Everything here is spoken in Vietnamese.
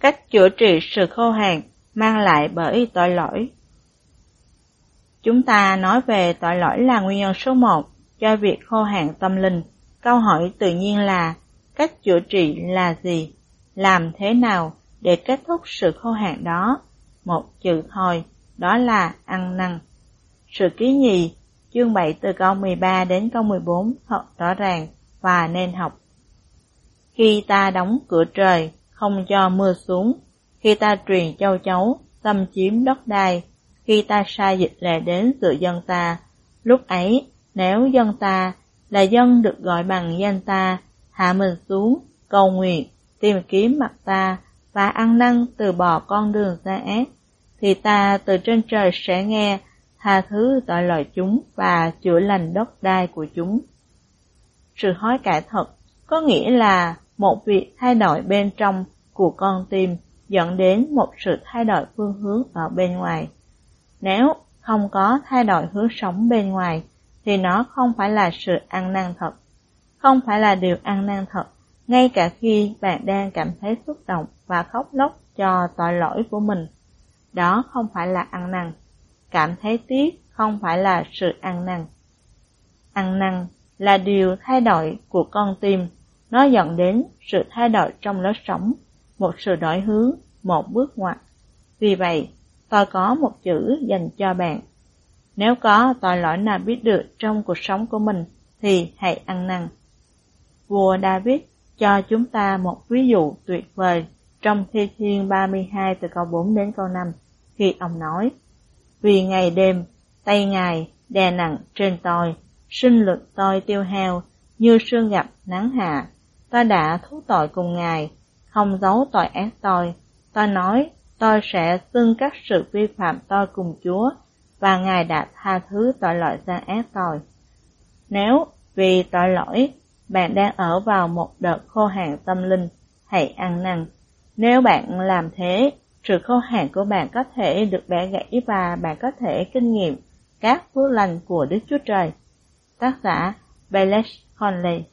Cách chữa trị sự khô hạn mang lại bởi tội lỗi. Chúng ta nói về tội lỗi là nguyên nhân số 1 cho việc khô hạn tâm linh. Câu hỏi tự nhiên là, cách chữa trị là gì? Làm thế nào để kết thúc sự khô hạn đó? Một chữ thôi, đó là ăn năn. Sử ký nhì, chương 7 từ câu 13 đến câu 14 thật rõ ràng và nên học. Khi ta đóng cửa trời, không cho mưa xuống, khi ta truyền châu chấu, xâm chiếm đất đai, khi ta sai dịch lệ đến giữa dân ta, lúc ấy, nếu dân ta là dân được gọi bằng danh ta, hạ mình xuống, cầu nguyện, tìm kiếm mặt ta và ăn năn từ bỏ con đường gian ác, thì ta từ trên trời sẽ nghe, tha thứ tội lỗi chúng và chữa lành đất đai của chúng. Sự hối cải thật có nghĩa là một việc thay đổi bên trong của con tim dẫn đến một sự thay đổi phương hướng ở bên ngoài. Nếu không có thay đổi hướng sống bên ngoài, thì nó không phải là sự ăn năn thật, không phải là điều ăn năn thật, ngay cả khi bạn đang cảm thấy xúc động và khóc lóc cho tội lỗi của mình. Đó không phải là ăn năn. Cảm thấy tiếc không phải là sự ăn năn. Ăn năn là điều thay đổi của con tim, nó dẫn đến sự thay đổi trong lối sống, một sự đổi hướng, một bước ngoặt. Vì vậy, tôi có một chữ dành cho bạn. Nếu có tội lỗi nào biết được trong cuộc sống của mình, thì hãy ăn năn. Vua David cho chúng ta một ví dụ tuyệt vời trong Thi Thiên 32 từ câu 4 đến câu 5, khi ông nói: Vì ngày đêm, tay Ngài đè nặng trên tôi, sinh lực tôi tiêu hao, như sương gặp nắng hạ. Tôi đã thú tội cùng Ngài, không giấu tội ác tôi. Tôi nói, tôi sẽ xưng các sự vi phạm tôi cùng Chúa, và Ngài đã tha thứ tội lỗi gian ác tôi. Nếu vì tội lỗi, bạn đang ở vào một đợt khô hạn tâm linh, hãy ăn năn. Nếu bạn làm thế, sự khô hạn của bạn có thể được bẻ gãy và bạn có thể kinh nghiệm các phước lành của Đức Chúa Trời. Tác giả Bellech Conley.